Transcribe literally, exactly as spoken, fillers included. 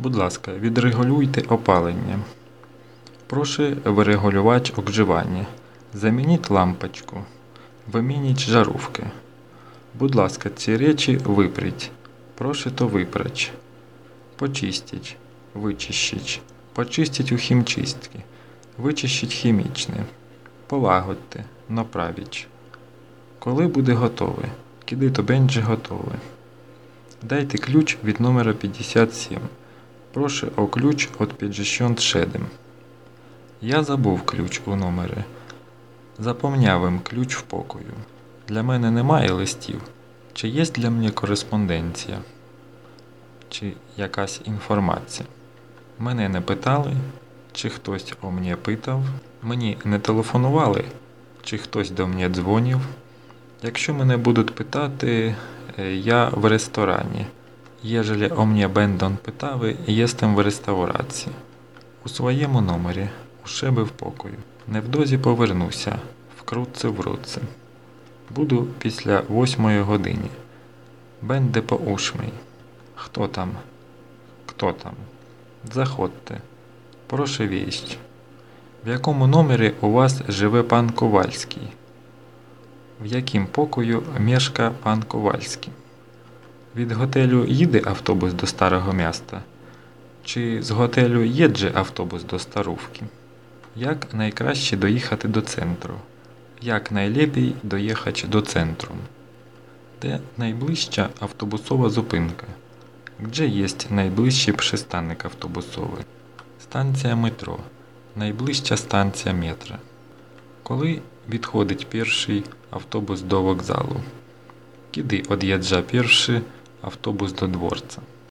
Будь ласка, відрегулюйте опалення. Прошу вирегулювати огрівання. Замініть лампочку. Вимініть жаровки. Будь ласка, ці речі випріть. Прошу то випрать. Почистіть. Вичищіть. Почистіть у хімчистки. Вичищіть хімічне. Полагодьте. Направіть. Коли буде готове? Киди то бенджі готове. Дайте ключ від номера п'ятдесят сім. Прошу о ключ від п'ятдесят шість. Я забув ключ у номері. Запомняв їм ключ в покою. Для мене немає листів. Чи є для мене кореспонденція? Чи якась інформація? Мене не питали, чи хтось о мені питав. Мені не телефонували, чи хтось до мене дзвонив. Якщо мене будуть питати, я в ресторані. Єжели о мені бендон питави, єстем в реставрації. У своєму номері, у себе в покою. Невдовзі повернуся, вкрутце врутце. Буду після восьмої годині. Бенде по ушмій. Хто там? Хто там? Заходьте. Прошу вість. В якому номері у вас живе пан Ковальський? В яким покою мешка пан Ковальський? Від готелю їде автобус до Старого Міста? Чи з готелю їде автобус до Старувки? Як найкраще доїхати до центру? Як найлепій доїхати до центру? Де найближча автобусова зупинка? Где є найближчий пристанок автобусовий? Станція метро. Найближча станція метро. Коли відходить перший автобус до вокзалу? Куди від'їжджає перший автобус до дворця?